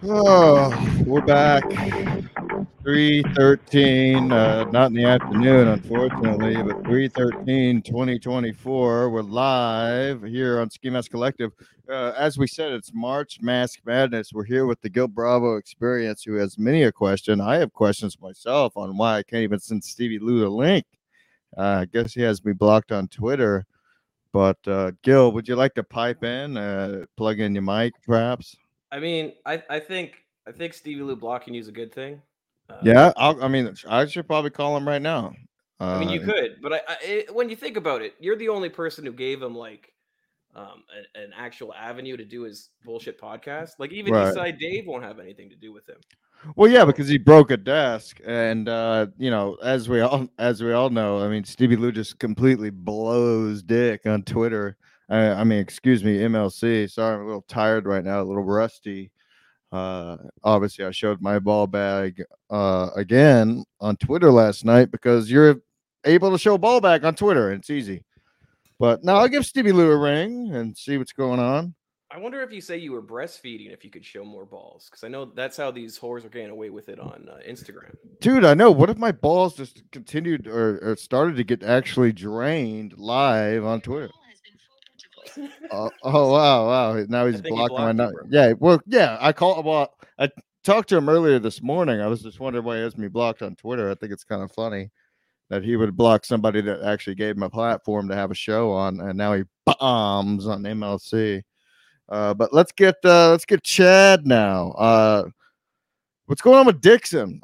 Oh, we're back. 3:13, not in the afternoon, unfortunately, but 3:13, 2024. We're live here on Ski Mask Collective. As we said, it's March Mask Madness. We're here with the Gil Bravo Experience, who has many a question. I have questions myself on why I can't even send Stevie Lou the link. I guess he has me blocked on Twitter. But Gil, would you like to pipe in, plug in your mic, perhaps? I think Stevie Lou blocking you is a good thing. Yeah, I should probably call him right now. You Uh, could, but when you think about it, you're the only person who gave him an actual avenue to do his bullshit podcast. Like even right. Eastside Dave won't have anything to do with him. Well, yeah, So because he broke a desk, and as we all know, I mean, Stevie Lou just completely blows dick on Twitter. Excuse me, MLC. Sorry, I'm a little tired right now, a little rusty. Obviously, I showed my ball bag again on Twitter last night because you're able to show ball bag on Twitter, and it's easy. But now I'll give Stevie Lou a ring and see what's going on. I wonder if you say you were breastfeeding, if you could show more balls, because I know that's how these whores are getting away with it on Instagram. Dude, I know. What if my balls just continued or started to get actually drained live on Twitter? Oh wow, wow! Now I he's think he blocking my blocked you, number. bro. Yeah, well, yeah. I talked to him earlier this morning. I was just wondering why he has me blocked on Twitter. I think it's kind of funny that he would block somebody that actually gave him a platform to have a show on, and now he bombs on MLC. But let's get Chad now. What's going on with Dixon?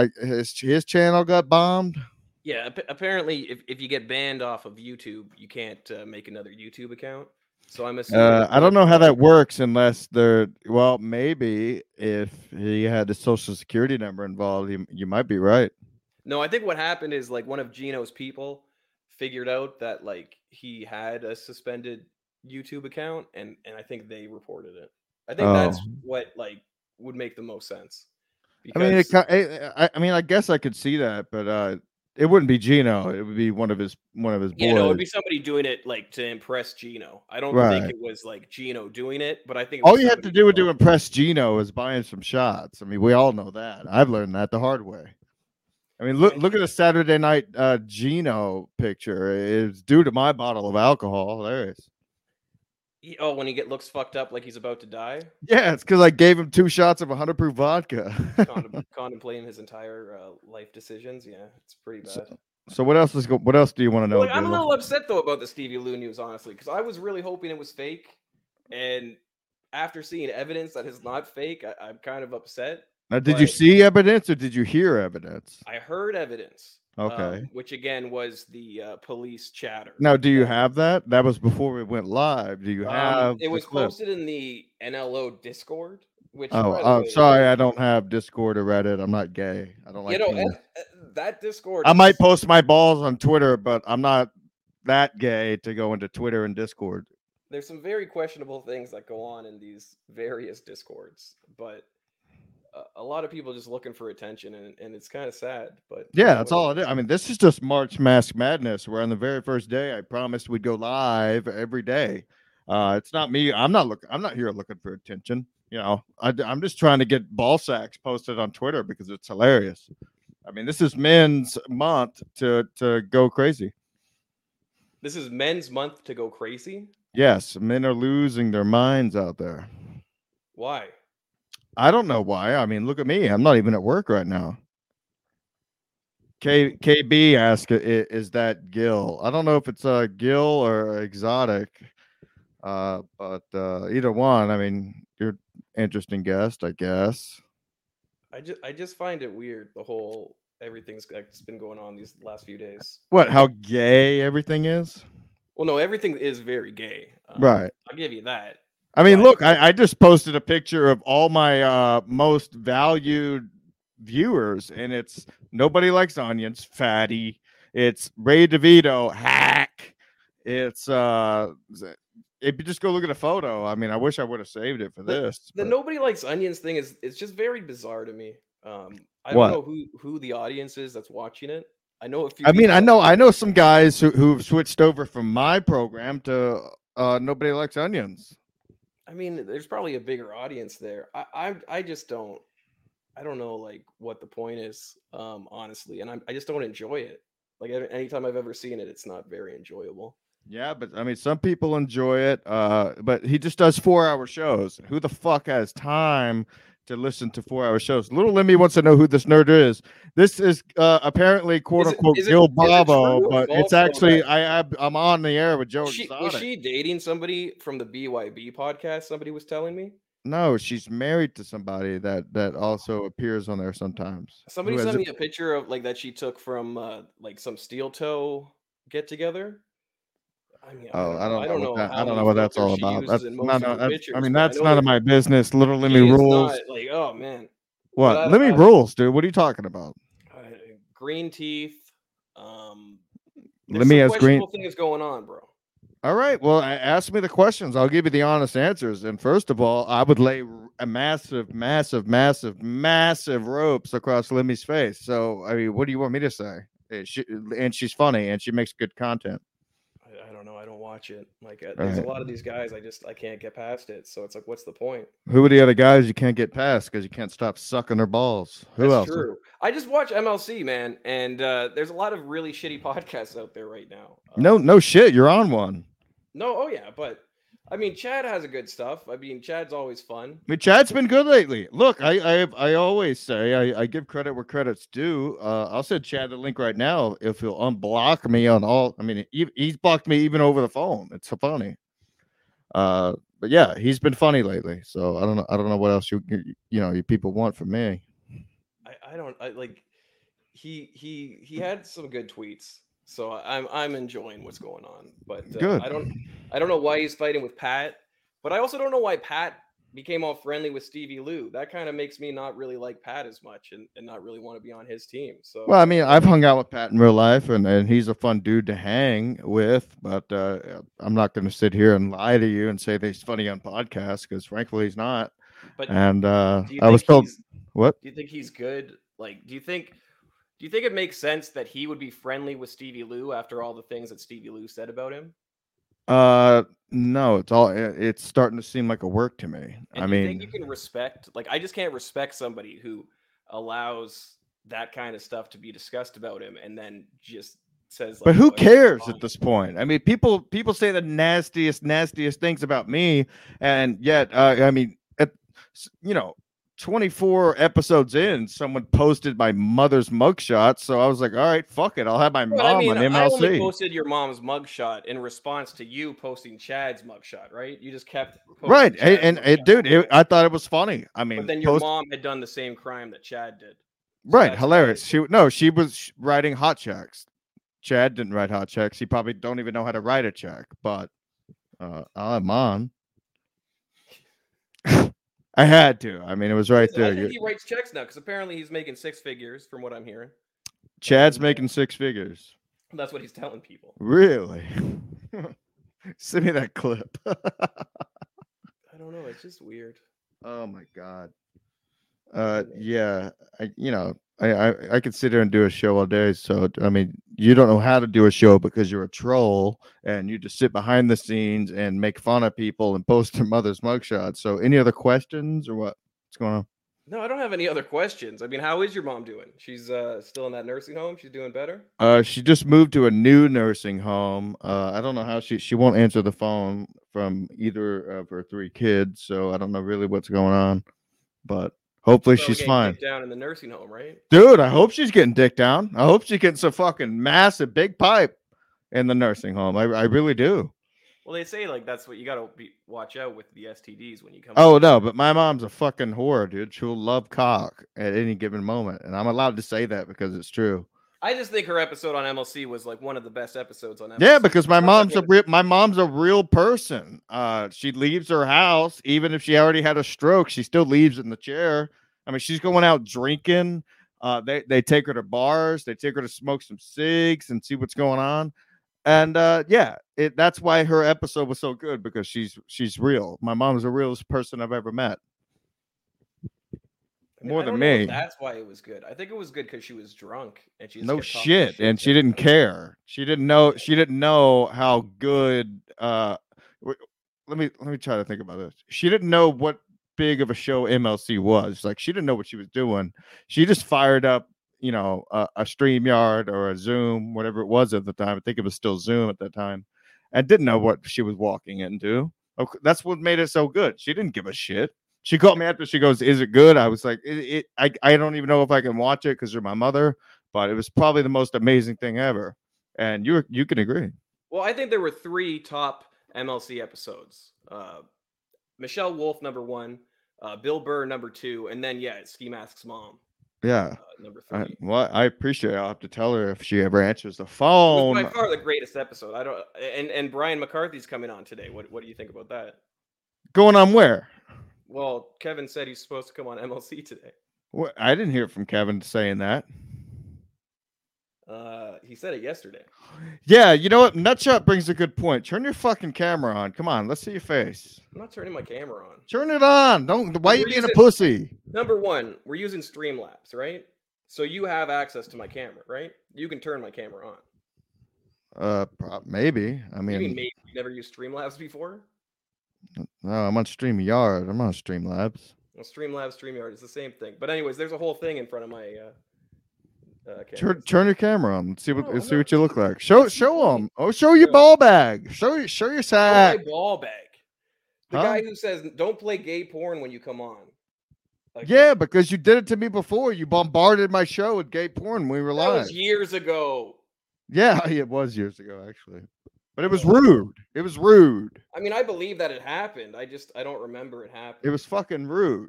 His channel got bombed. Yeah, apparently, if you get banned off of YouTube, you can't make another YouTube account. So I'm assuming I don't know how that works unless well, maybe if he had a social security number involved, you might be right. No, I think what happened is like one of Gino's people figured out that like he had a suspended YouTube account, and I think they reported it. I think Oh, that's what like would make the most sense I mean, because I guess I could see that, but it wouldn't be Gino. It would be one of his yeah, no, it'd boys. be somebody doing it like to impress Gino. I don't think Right. it was like Gino doing it, but I think it All was you had to somebody do to below. impress Gino is buy him some shots. I mean, we all know that. I've learned that the hard way. I mean, Yeah. look at the Saturday night Gino picture. It's due to my bottle of alcohol. There it is. Oh, when he looks fucked up like he's about to die, Yeah, it's because I gave him 2 shots of 100 proof vodka. contemplating his entire life decisions. Yeah, it's pretty so, bad. so what else do you want to Well, know, like, I'm a Gil? little upset though about the Stevie Lou news, honestly, because I was really hoping it was fake, and after seeing evidence that is not fake, I'm kind of upset. Now, did you But see evidence or did you hear evidence? I heard evidence, Okay. which again was the police chatter. Now, do you That have that? That was before we went live. Do you have it the was clip? posted in the NLO Discord, which, Oh, by the way, sorry, I don't have Discord or Reddit. I'm not gay. I don't you like know, penis. that Discord I might is. post my balls on Twitter, but I'm not that gay to go into Twitter and Discord. There's some very questionable things that go on in these various Discords, but a lot of people just looking for attention, and it's kind of sad. But Yeah, that's all whatever. it is. I mean, this is just March Mask Madness. Where on the very first day, I promised we'd go live every day. It's not me. I'm not here looking for attention. I'm just trying to get ball sacks posted on Twitter because it's hilarious. I mean, this is Men's Month to go crazy. This is Men's Month to go crazy. Yes, men are losing their minds out there. Why? I don't know why. I mean, look at me. I'm not even at work right now. KB asked, is that Gil? I don't know if it's Gil or Exotic, but either one. I mean, you're interesting guest, I guess. I just find it weird, the whole everything's that's been going on these last few days. What? How gay everything is? Well, no, everything is very gay. Right. I'll give you that. I mean, But look, I just posted a picture of all my most valued viewers, and it's Nobody Likes Onions, Fatty. It's Ray DeVito, Hack. It's if you just go look at a photo, I mean, I wish I would have saved it for this. the But nobody likes onions thing is it's just very bizarre to me. I don't what? know who the audience is that's watching it. I know a few I mean, people I that know watch I it. know some guys who've switched over from my program to Nobody Likes Onions. I mean, there's probably a bigger audience there. I just don't. I don't know like what the point is, honestly, and I just don't enjoy it. Like anytime I've ever seen it, it's not very enjoyable. Yeah, but I mean, some people enjoy it. But he just does 4 hour shows. Who the fuck has time to listen to 4 hour shows? Little Lemmy wants to know who this nerd is. This is apparently quote Is it unquote is it Gil is it Bravo, true or but it's false though actually that I'm on the air with Joe was Exotic. she dating somebody from the BYB podcast? Somebody was telling me. No, she's married to somebody that also appears on there sometimes. Somebody Who has sent it? me a picture of like that she took from like some steel toe get together. I mean, I Oh, don't I know. don't I know don't what know that. I how don't know many what that's filters all she about. uses That's in not. most of her That's. I pictures, mean, but I that's know none that of my business. Little Lemmy she is not rules. like, oh man. But What? Lemmy rules, dude. What are you talking about? green teeth. Um, there's Lemmy some has green. questionable things going on, bro. All right. Well, ask me the questions. I'll give you the honest answers. And first of all, I would lay a massive, massive, massive, massive ropes across Lemmy's face. So, I mean, what do you want me to say? And she's funny and she makes good content. I don't know. I don't watch it. Like, All there's a right. lot of these guys. I can't get past it. So it's like, what's the point? Who are the other guys you can't get past because you can't stop sucking their balls? Who That's else? true. I just watch MLC, man, and there's a lot of really shitty podcasts out there right now. No shit. You're on one. No, oh yeah, but I mean, Chad has a good stuff. I mean, Chad's always fun. I mean, Chad's been good lately. Look, I always say I give credit where credit's due. I'll send Chad the link right now if he'll unblock me on all. I mean, he's blocked me even over the phone. It's so funny. But yeah, he's been funny lately. So I don't know what else you people want from me. I don't I like he had some good tweets, so I'm enjoying what's going on. But Good. I don't know why he's fighting with Pat, but I also don't know why Pat became all friendly with Stevie Lou. That kind of makes me not really like Pat as much and not really want to be on his team. So Well, I mean, I've hung out with Pat in real life, and he's a fun dude to hang with. But I'm not going to sit here and lie to you and say that he's funny on podcasts because, frankly, he's not. but And do you I was think told he's what? do you think he's good? Like, do you think it makes sense that he would be friendly with Stevie Lou after all the things that Stevie Lou said about him? No, it's starting to seem like a work to me. And I do you think mean, you can respect, like, I just can't respect somebody who allows that kind of stuff to be discussed about him and then just says, but like, who oh, everything's cares fine. at this point? I mean, people say the nastiest things about me, and yet, I mean, 24 episodes in, someone posted my mother's mugshot, so I was like, all right, fuck it, I'll have my But I mom mean, on I only MLC. posted your mom's mugshot in response to you posting Chad's mugshot, right? You just kept posting Right, Chad's mugshot. dude, I thought it was funny. I mean, But then your mom had done the same crime that Chad did. So right, that's hilarious. why She was writing hot checks. Chad didn't write hot checks. He probably don't even know how to write a check, but I'll have mine. I had to. I mean, it was right Listen, I there. think he writes checks now because apparently he's making six figures from what I'm hearing. Chad's And making six figures. that's what he's telling people. Really? Send me that clip. I don't know. It's just weird. Oh my god. Yeah. I could sit here and do a show all day. So I mean, you don't know how to do a show because you're a troll and you just sit behind the scenes and make fun of people and post their mother's mugshots. So any other questions or what? What's going on? No, I don't have any other questions. I mean, how is your mom doing? She's still in that nursing home. She's doing better. She just moved to a new nursing home. I don't know how she won't answer the phone from either of her three kids, so I don't know really what's going on. But hopefully Probably she's getting fine. kicked down in the nursing home, right? Dude, I hope she's getting dick down. I hope she's getting some fucking massive big pipe in the nursing home. I really do. Well, they say like that's what you got to watch out with the STDs when you come. Oh no, but my mom's a fucking whore, dude. She'll love cock at any given moment, and I'm allowed to say that because it's true. I just think her episode on MLC was like one of the best episodes on MLC. Yeah, because my mom's a real person. She leaves her house even if she already had a stroke. She still leaves in the chair. I mean, she's going out drinking. They take her to bars. They take her to smoke some cigs and see what's going on. And yeah, that's why her episode was so good because she's real. My mom's the realest person I've ever met. More than me. That's why it was good. I think it was good because she was drunk and she no shit, and she didn't care. She didn't know how good. let me try to think about this. She didn't know what big of a show MLC was. Like she didn't know what she was doing. She just fired up, a StreamYard or a Zoom, whatever it was at the time. I think it was still Zoom at that time, and didn't know what she was walking into. Okay, that's what made it so good. She didn't give a shit. She called me after. She goes, "Is it good?" I was like, I don't even know if I can watch it because you're my mother, but it was probably the most amazing thing ever." And you can agree. Well, I think there were 3 top MLC episodes. Michelle Wolf number 1, Bill Burr number 2, and then Ski Mask's mom Yeah. number 3. I appreciate it. I'll have to tell her if she ever answers the It was phone. by far the greatest episode. I don't and Brian McCarthy's coming on today. What do you think about that? Going on where? Well, Kevin said he's supposed to come on MLC today. What? I didn't hear from Kevin saying that. He said it yesterday. Yeah, you know what? Nutshot brings a good point. Turn your fucking camera on. Come on, let's see your face. I'm not turning my camera on. Turn it on. Why are you being a pussy? Number 1, we're using Streamlabs, right? So you have access to my camera, right? You can turn my camera on. Maybe. I mean, maybe you never used Streamlabs before? No, I'm on StreamYard. I'm on Streamlabs. Well, Streamlabs, StreamYard is the same thing. But anyways, there's a whole thing in front of my turn your camera on. Let's see what you look like. Show them. Oh, show your ball bag. Show your sack. My ball bag. The guy who says don't play gay porn when you come on. Yeah, because you did it to me before. You bombarded my show with gay porn when we were live. That was years ago. Yeah, it was years ago actually. But it was rude. It was rude. I mean, I believe that it happened. I don't remember it happening. It was fucking rude.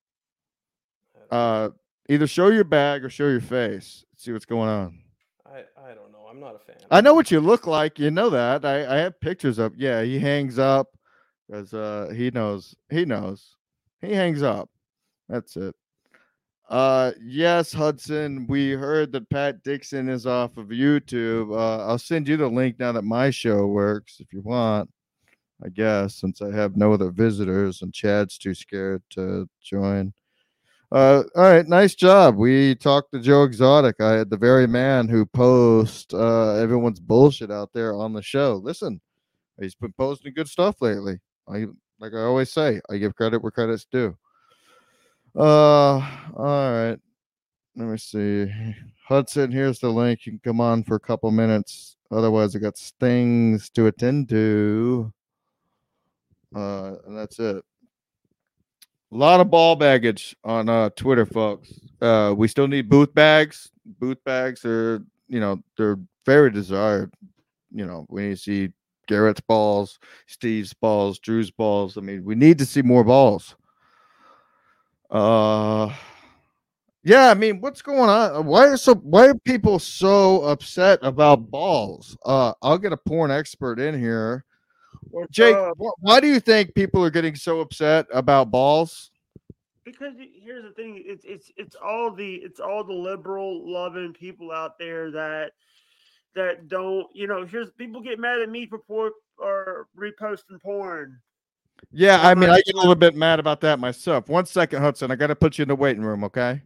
Either show your bag or show your face. See what's going on. I don't know. I'm not a fan. I know what you look like. You know that. I have pictures up. Yeah, he hangs up because he knows. He knows. He hangs up. That's it. Yes, Hudson. We heard that Pat Dixon is off of YouTube. I'll send you the link now that my show works if you want. I guess since I have no other visitors and Chad's too scared to join. All right, nice job. We talked to Joe Exotic. I had the very man who posts everyone's bullshit out there on the show. Listen, he's been posting good stuff lately. Like I always say, I give credit where credit's due. All right. Let me see. Hudson, here's the link. You can come on for a couple minutes. Otherwise, I got things to attend to. And that's it. A lot of ball baggage on Twitter, folks. We still need booth bags. Booth bags are, they're very desired. We need to see Garrett's balls, Steve's balls, Drew's balls. I mean, we need to see more balls. Yeah, I mean, what's going on? Why are people so upset about balls? I'll get a porn expert in here. Jake, why do you think people are getting so upset about balls? Because here's the thing, it's all the liberal loving people out there that don't, here's people get mad at me for porn or reposting porn. Yeah, I mean, I get a little bit mad about that myself. 1 second, Hudson. I got to put you in the waiting room, okay?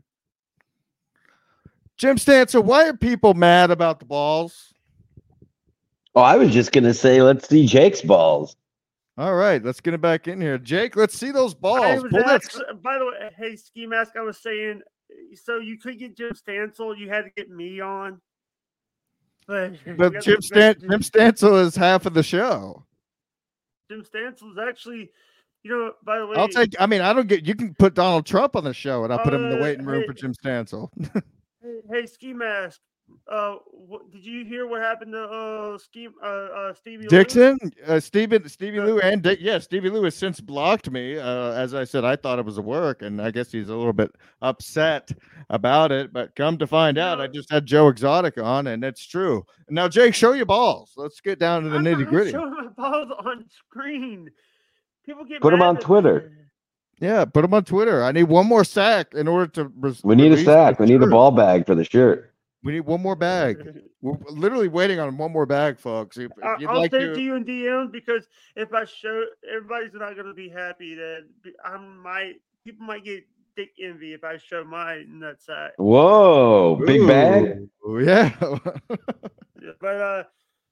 Jim Stancer, why are people mad about the balls? Oh, I was just going to say, let's see Jake's balls. All right, let's get it back in here. Jake, let's see those balls. By the way, hey, Ski Mask, I was saying, so you could get Jim Stansel, you had to get me on. But Jim Stansel is half of the show. Jim Stansel is actually, by the way. I don't get, you can put Donald Trump on the show and I'll put him in the waiting room for Jim Stansel. Hey, Ski Mask. Did you hear what happened to Stevie Dixon? Lou? Stevie Lou and Stevie Lou has since blocked me. As I said, I thought it was a work, and I guess he's a little bit upset about it. But come to find out, I just had Joe Exotic on, and it's true. Now, Jake, show your balls. Let's get down to the nitty gritty. Showing my balls on screen. People get put them on Twitter. Yeah, put them on Twitter. I need one more sack in order to. We need a sack. We need a ball bag for the shirt. We need one more bag. We're literally waiting on one more bag, folks. I'll send it to you in DMs because if I show, everybody's not going to be happy that people might get dick envy if I show my nutsack. Whoa, big bag. Yeah. But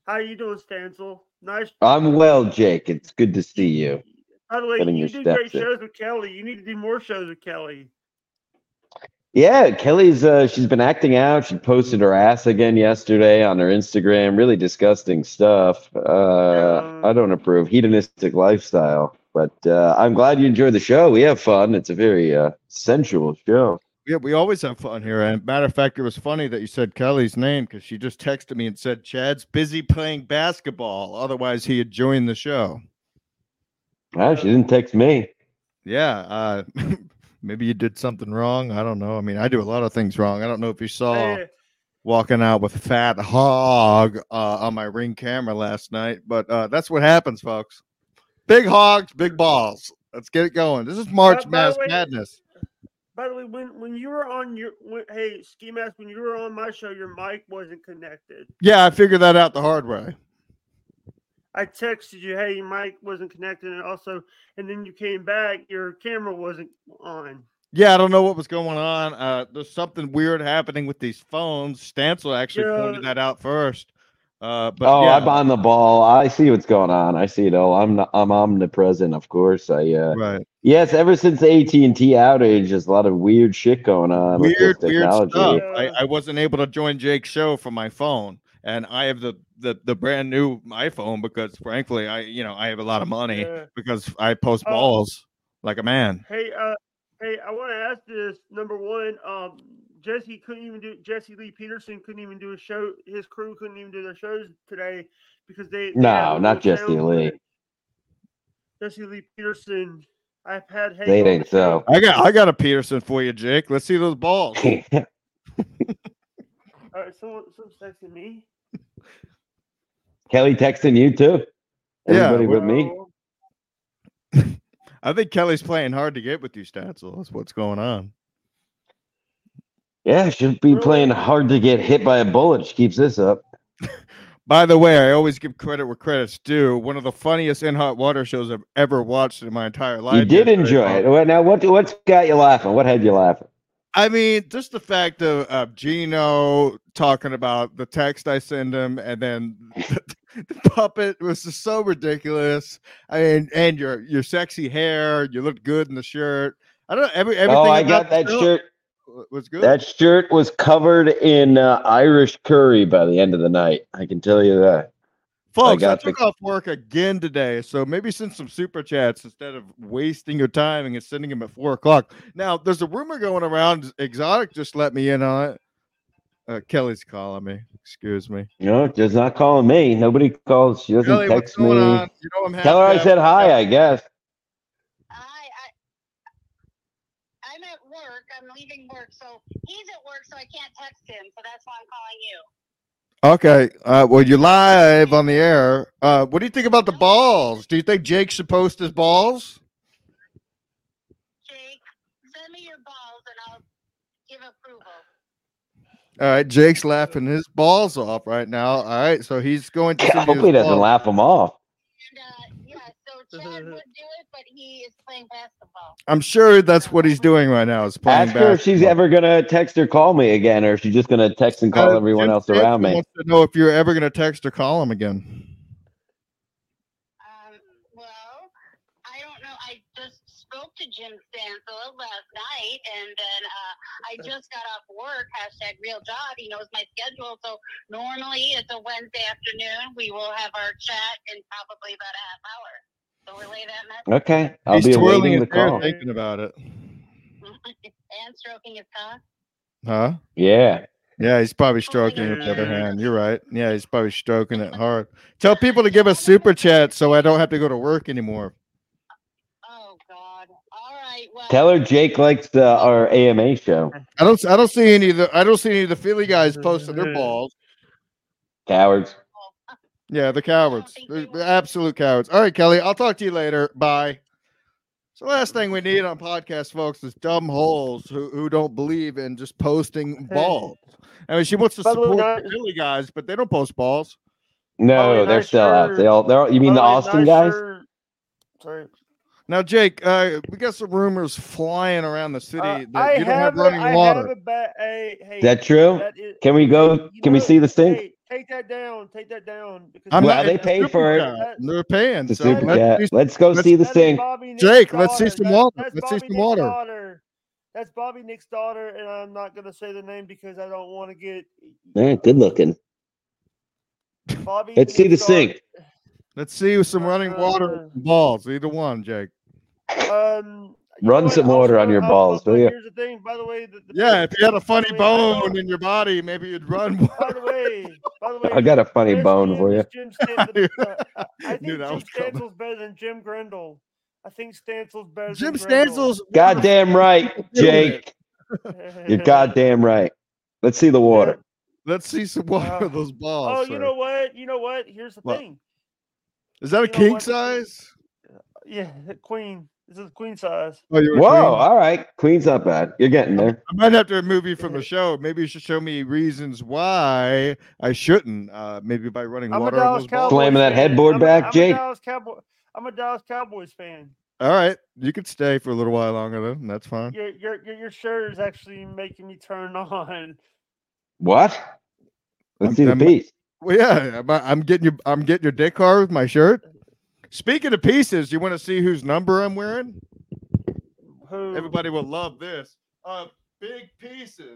How you doing, Stancil? Nice. I'm well, Jake. It's good to see you. By the way, Getting you your do great steps in. shows with Kelly. You need to do more shows with Kelly. Yeah, Kelly's she's been acting out. She posted her ass again yesterday on her Instagram. Really disgusting stuff. I don't approve. Hedonistic lifestyle. But I'm glad you enjoyed the show. We have fun. It's a very sensual show. Yeah, we always have fun here. And matter of fact, it was funny that you said Kelly's name because she just texted me and said Chad's busy playing basketball. Otherwise, he had joined the show. Ah, she didn't text me. Yeah, maybe you did something wrong. I don't know. I mean, I do a lot of things wrong. I don't know if you saw Hey, walking out with Fat Hog on my Ring camera last night, but that's what happens, folks. Big hogs, big balls. Let's get it going. This is March by the way- Madness. by the way, when you were on hey Ski Mask, when you were on my show, your mic wasn't connected. Yeah, I figured that out the hard way. I texted you, hey, your mic wasn't connected, and then you came back, your camera wasn't on. Yeah, I don't know what was going on. There's something weird happening with these phones. Stancil actually pointed that out first. But yeah. I'm on the ball. I see what's going on. I see it all. I'm omnipresent, of course. Right. Yes, ever since the AT&T outage, there's a lot of weird shit going on with this technology. Stuff. I wasn't able to join Jake's show from my phone, and I have the brand new iPhone because, frankly, I have a lot of money because I post balls like a man. Hey, I want to ask this. Number one, Jesse Lee Peterson couldn't even do a show. His crew couldn't even do their shows today because they no, not Jesse Lee. Jesse Lee Peterson. I've had. They ain't so. I got a Peterson for you, Jake. Let's see those balls. All right, someone's texting me. Kelly texting you too. Everybody but me. I think Kelly's playing hard to get with you, Stancil. That's what's going on. Yeah, she'll be playing hard to get hit by a bullet. She keeps this up. By the way, I always give credit where credit's due. One of the funniest In Hot Water shows I've ever watched in my entire life. You did enjoy it. Now, what's got you laughing? What had you laughing? I mean, just the fact of Gino talking about the text I send him, and then the puppet was just so ridiculous. I mean, and your sexy hair, you looked good in the shirt. I don't know everything. Oh, I got that shirt. Was good. That shirt was covered in Irish curry by the end of the night. I can tell you that. Folks, I took off work again today, so maybe send some super chats instead of wasting your time and sending them at 4:00. Now, there's a rumor going around. Exotic just let me in on it. Kelly's calling me. Excuse me. No, just not calling me. Nobody calls. She doesn't Kelly, text me. You know I'm Tell her I said hi, I guess. I'm at work. I'm leaving work, so he's at work, so I can't text him. So that's why I'm calling you. Okay. Well, you're live on the air. What do you think about the balls? Do you think Jake should post his balls? Jake, send me your balls and I'll give approval. All right. Jake's laughing his balls off right now. All right. So he's going to. Hopefully, he doesn't laugh them off. And, yeah, so Chad would do it, but he is playing basketball. I'm sure that's what he's doing right now. Is playing basketball. Ask her if she's ever gonna text or call me again, or if she's just gonna text and call everyone else around me. Wants to know if you're ever gonna text or call him again. Well, I don't know. I just spoke to Jim Stancil last night, and then I just got off work. #real job. He knows my schedule, so normally it's a Wednesday afternoon. We will have our chat in probably about a half hour. So relay that message. Okay, I'll be awaiting the call. Thinking about it. And stroking his cock. Huh? Yeah. Yeah, he's probably stroking it with the other hand. You're right. Yeah, he's probably stroking it hard. Tell people to give us super chat so I don't have to go to work anymore. Oh God! All right. Well, tell her Jake likes our AMA show. I don't see any of the Philly guys posting their balls. Cowards. Yeah, the cowards. The absolute cowards. All right, Kelly, I'll talk to you later. Bye. So last thing we need on podcast, folks, is dumb holes who don't believe in just posting balls. I mean, she wants to support the Philly guys, but they don't post balls. No, they're sellouts. They're you mean the Austin guys? Sorry. Now, Jake, we got some rumors flying around the city that you don't have running water. Is that true? Can we go? Can we see the sink? Take that down. Take that down. Because Well, they paid for it. That- They're paying. The So super let's cat. see- Let's go let's- see the that is sink. Bobby Nick's Jake, let's see daughter. some That- water. That's Let's see Bobby some Nick's water. daughter. That's Bobby Nick's daughter, and I'm not gonna say the name because I don't want to get Yeah, good looking. Bobby. Let's see the Nick's daughter- sink. Let's see some running water balls. Either one, Jake. You Run know what? some water on your I'll- balls, will you? Here's the thing, by the way. Yeah, if you had a funny by the way, I bone don't- in your body, maybe you'd run. By the way, I got a funny best bone GM for you. is Jim Stan- I Knew think that Jim was coming. Stansel's better than Jim Grindle. I think Stansel's better Jim than Grindle. Stansel's Goddamn right, Jake. You're goddamn right. Let's see the water. Let's see some water of those balls. Oh, sir. you know what? You know what? Here's the What? thing. Is that a you know king what? size? Yeah, the queen. This is queen size. Oh, you're a Whoa, queen? all right. Queen's not bad. You're getting there. I might have to remove you from the show. Maybe you should show me reasons why I shouldn't. Maybe by running I'm a water on Dallas those balls. Cowboys Slamming that fan. headboard back, Jake? I'm a Dallas Cowboys fan. All right, you could stay for a little while longer then. That's fine. Your shirt is actually making me turn on. What? Let's I'm- see the I'm- piece. Well, yeah, I'm getting you. I'm getting your dick hard with my shirt. Speaking of pieces, you want to see whose number I'm wearing? Who? Everybody will love this. Big pieces.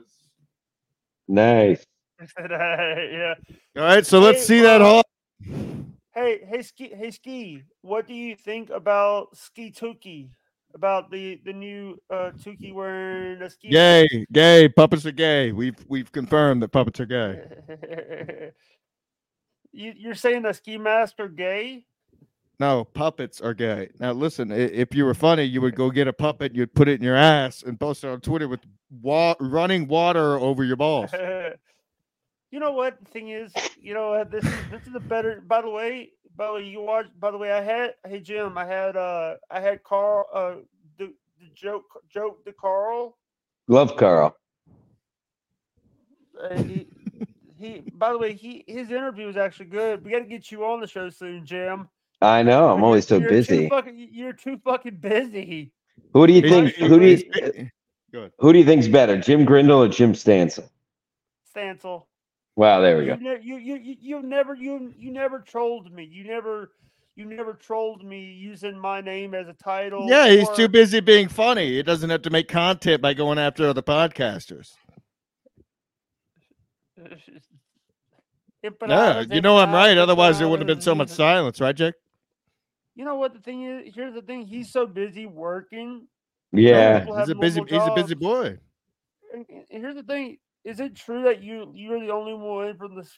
Nice. Yeah. All right, so let's Hey, see that haul. Hey, Ski. What do you think about Ski Tuki? About the new Tuki wearing a ski? Gay. Puppets are gay. We've confirmed that puppets are gay. You're saying the ski mask are gay? No, puppets are gay. Now listen, if you were funny, you would go get a puppet, you'd put it in your ass, and post it on Twitter with running water over your balls. You know what the thing is? You know this is a better. By the way, you watch. By the way, Hey Jim, I had Carl. The joke to Carl. Love Carl. He. By the way, his interview was actually good. We got to get you on the show soon, Jim. I know. I'm always so You're busy. You're too fucking busy. Who do you think? Who do you think's better, Jim Grindle or Jim Stansel? Stansel. Wow, there we go. You never trolled me. You never trolled me using my name as a title. Yeah, he's or- too busy being funny. He doesn't have to make content by going after other podcasters. Yeah, you know I'm right. Otherwise, there wouldn't have been so much silence, right, Jake? You know what the thing is? Here's the thing. He's so busy working. Yeah. People have He's a busy jobs. boy. And here's the thing: is it true that you're the only one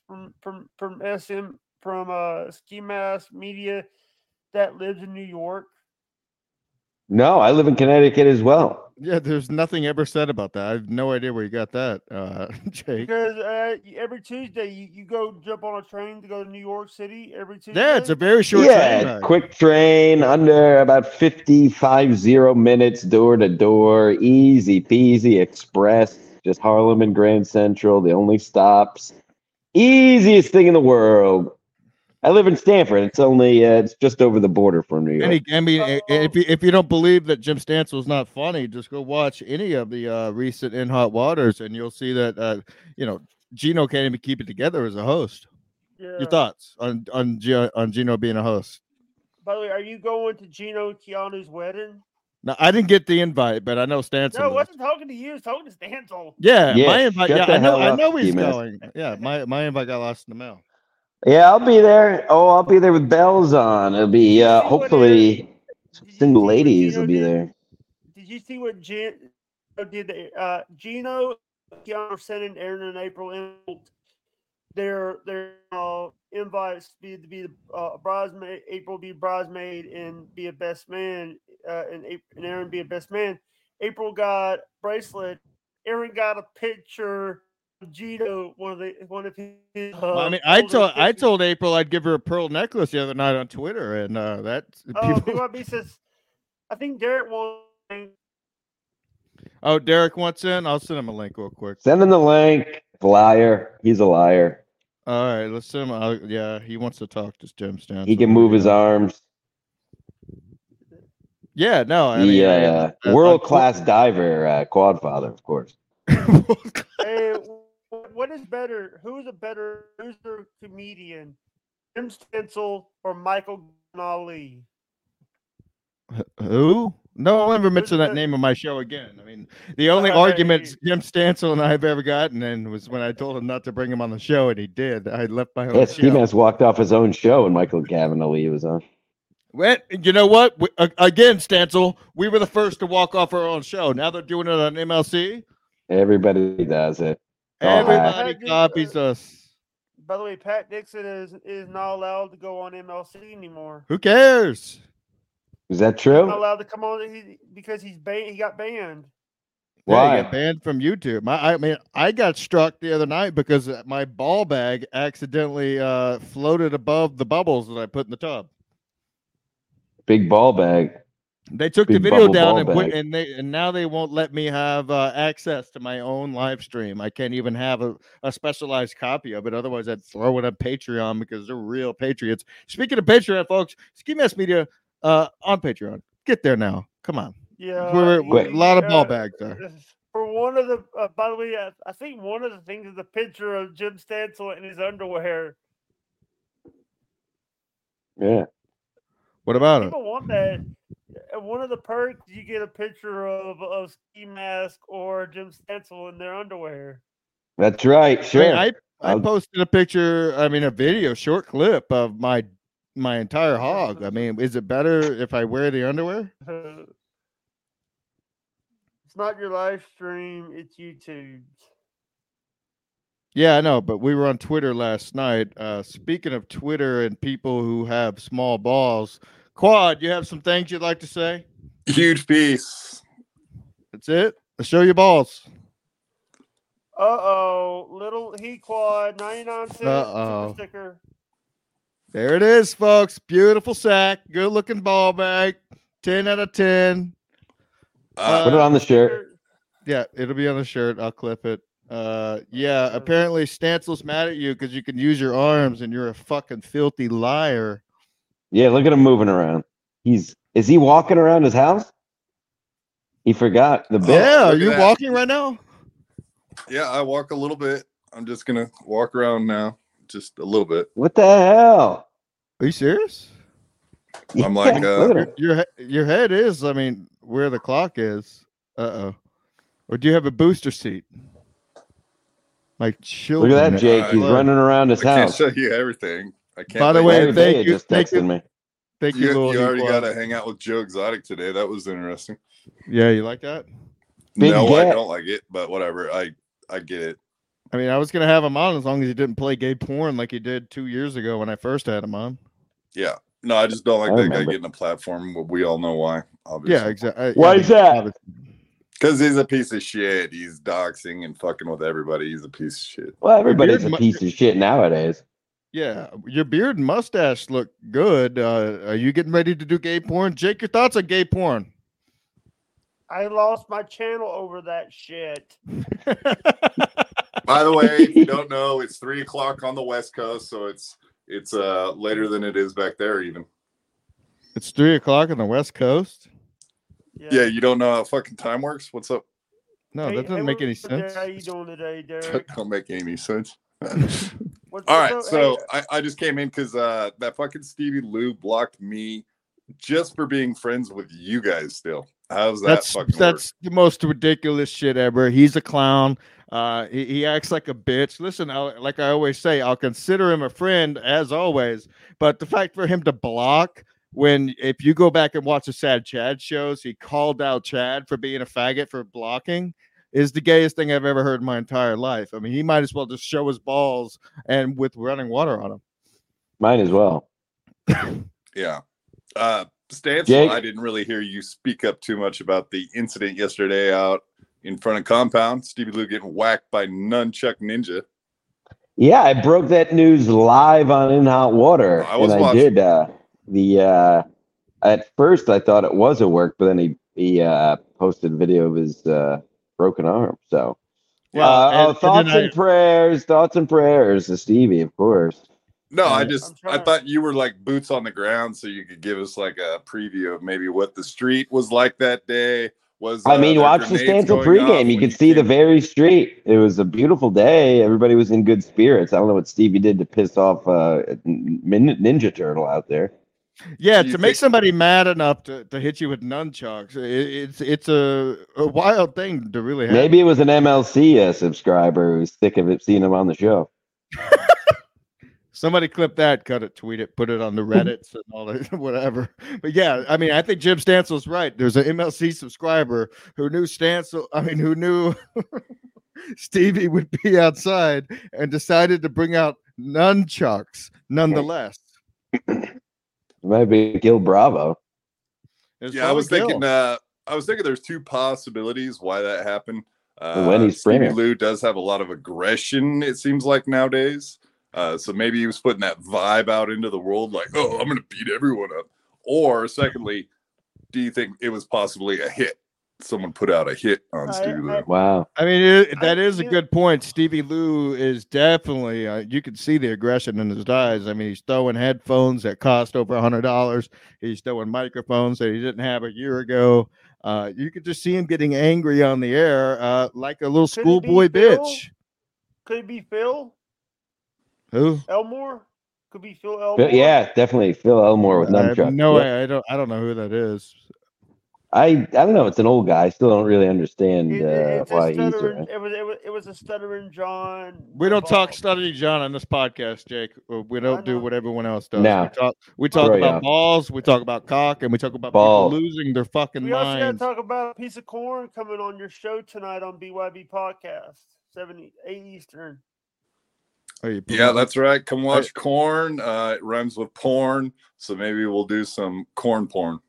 from Ski Mask Media that lives in New York? No, I live in Connecticut as well. Yeah, there's nothing ever said about that. I have no idea where you got that, Jake. Because every Tuesday you go jump on a train to go to New York City every Tuesday. Yeah, it's a very short train Yeah, ride. quick train under about 55 minutes door to door. Easy peasy express. Just Harlem and Grand Central, the only stops. Easiest thing in the world. I live in Stamford. It's only it's just over the border from New York. If you don't believe that Jim Stansel's not funny, just go watch any of the recent In Hot Waters, and you'll see that Gino can't even keep it together as a host. Yeah. Your thoughts on Gino being a host? By the way, are you going to Gino Keanu's wedding? No, I didn't get the invite, but I know Stansel. No, I does. wasn't talking to you. I was talking to Stansel. Yeah, Yeah, my invite. shut Yeah, the I hell know up, he's Ski-Mask. going. Yeah, my invite got lost in the mail. Yeah, I'll be there. Oh, I'll be there with bells on. It'll be hopefully single ladies will be there. Did you see what Gino did? Gino Keanu sent in Aaron and April their invites to be the bridesmaid. April be bridesmaid and be a best man, and Aaron be a best man. April got bracelet. Aaron got a picture. Gino, one of his. I told April I'd give her a pearl necklace the other night on Twitter, and that BYB says, I think Derek wants. Oh, Derek wants in. I'll send him a link real quick. Send him the link. Liar. He's a liar. All right, let's send him. Yeah, he wants to talk to Jim Stansel. He can move his arms. Yeah, no, I The world class diver, Quadfather, of course. Hey, what is better? Who's the comedian? Jim Stencil or Michael Ali? Who? No one ever mentioned that the- name on my show again. I mean, the only Hey. arguments Jim Stansel and I have ever gotten in was when I told him not to bring him on the show, and he did. I left my own Yeah, show. Ski Mask walked off his own show and Michael Gavin Ali was on. Well, you know what? Again, Stansel, we were the first to walk off our own show. Now they're doing it on MLC. Everybody does it. All Everybody hack. copies us. By the way, Pat Nixon is not allowed to go on MLC anymore. Who cares? Is that He's not true? allowed to come on because he got banned. Yeah, Why? you got banned from YouTube. I mean, I got struck the other night because my ball bag accidentally floated above the bubbles that I put in the tub. Big ball bag. They took Big the video bubble down ball and bag. and now they won't let me have access to my own live stream. I can't even have a specialized copy of it. Otherwise, I'd throw it on Patreon because they're real patriots. Speaking of Patreon, folks, Ski Mask Media on Patreon. Get there now. Come on. Yeah, We're Wait. a lot of ball bags there. For one of the, by the way, I think one of the things is a picture of Jim Stansel in his underwear. Yeah. What about it? People want that. One of the perks, you get a picture of Ski Mask or Jim Stansel in their underwear. That's right. Sure. I I'll- posted a picture, a video, short clip of my entire hog. I mean, is it better if I wear the underwear? It's not your live stream, it's YouTube. Yeah, I know, but we were on Twitter last night. Speaking of Twitter and people who have small balls, Quad, you have some things you'd like to say? Huge piece. That's it? Show your balls. Little He Quad, 99 cents Uh-oh. super sticker. There it is, folks. Beautiful sack. Good looking ball bag. 10 out of 10. Put it on the shirt. Yeah, it'll be on the shirt. I'll clip it. Yeah, apparently Stansel's mad at you because you can use your arms and you're a fucking filthy liar. Yeah, look at him moving around. Is he walking around his house? He forgot the bit. Yeah, are look at you that. walking right now? Yeah, I walk a little bit. I'm just gonna walk around now, just a little bit. What the hell? Are you serious? I'm like, look at him. Your head is, where the clock is. Or do you have a booster seat? Like Look children. at that, Jake. He's Look. running around his I can't house. show you everything. I can't. By the let way, you- Larry thank Bay you- just thank you. texted me. Thank you, you little already Equal. got to hang out with Joe Exotic today. That was interesting. Yeah, you like that? Big No, I get. don't like it, but whatever. I get it. I mean, I was gonna have him on as long as he didn't play gay porn like he did 2 years ago when I first had him on. Yeah. No, I just don't like I that guy remember. getting a platform. But we all know why. Obviously. Yeah, exactly. Why is that? Because he's a piece of shit. He's doxing and fucking with everybody. He's a piece of shit. Well, everybody's a Beard- piece of shit nowadays. Yeah, your beard and mustache look good. Are you getting ready to do gay porn? Jake, your thoughts on gay porn? I lost my channel over that shit. By the way, if you don't know, it's 3:00 on the West Coast, so it's later than it is back there even. It's 3:00 on the West Coast. Yeah, you don't know how fucking time works? What's up? No, that doesn't make any sense. How you doing today, That Derek? don't make any sense. What's All right, up? so Hey, I just came in because that fucking Stevie Lou blocked me just for being friends with you guys still. How's that fucking That's the most ridiculous shit ever. He's a clown. He acts like a bitch. Listen, like I always say, I'll consider him a friend as always. But the fact for him to block if you go back and watch the Sad Chad shows, he called out Chad for being a faggot for blocking is the gayest thing I've ever heard in my entire life. I mean, he might as well just show his balls and with running water on him. Mine as well. Yeah. Stancil, Jake? I didn't really hear you speak up too much about the incident yesterday out in front of Compound. Stevie Lou getting whacked by Nunchuck Ninja. Yeah, I broke that news live on In Hot Water. I was and I watching. did. At first I thought it was a work, but then he posted a video of his broken arm. So thoughts and prayers to Stevie, of course. No, I I'm trying- thought you were like boots on the ground so you could give us like a preview of maybe what the street was like that day, Was I mean, there watch the grenades Stancil going off pregame. You when could see the came- very street. It was a beautiful day. Everybody was in good spirits. I don't know what Stevie did to piss off Ninja Turtle out there. Yeah, Do you to make think- somebody mad enough to hit you with nunchucks, it's a wild thing to really have. Maybe it was an MLC subscriber who's sick of it, seeing him on the show. Somebody clip that, cut it, tweet it, put it on the Reddits and all that, whatever. But yeah, I mean, I think Jim Stansel's right. There's an MLC subscriber who knew who knew Stevie would be outside and decided to bring out nunchucks nonetheless. Maybe Gil Bravo. It's Yeah, I was probably thinking. Gil. I was thinking there's two possibilities why that happened. Wendy Stevie Springer. Lou does have a lot of aggression. It seems like nowadays. So maybe he was putting that vibe out into the world, like, "Oh, I'm going to beat everyone up." Or secondly, do you think it was possibly a hit? Someone put out a hit on Stevie Lou. Wow. I mean, that is a feel- good point. Stevie Lou is definitely, you can see the aggression in his eyes. I mean, he's throwing headphones that cost over $100. He's throwing microphones that he didn't have a year ago. You could just see him getting angry on the air, like a little Could it be schoolboy Phil? bitch. Could it be Phil Who? Elmore? Could be Phil Elmore. Yeah, definitely Phil Elmore with I have nunchucks. no, Yeah. I don't know who that is. I don't know. It's an old guy. I still don't really understand It's why a he's stuttering. around. It was a stuttering John. We don't talk involved. Stuttering John on this podcast, Jake. We don't do know. what everyone else does. No. We talk Right, about yeah. balls, we talk about cock, and we talk about Balls. people losing their fucking We also got to minds. talk about a piece of corn coming on your show tonight on BYB Podcast, 8 Eastern. Are you Yeah, promoting- that's right. Come watch Corn. It rhymes with porn, so maybe we'll do some corn porn.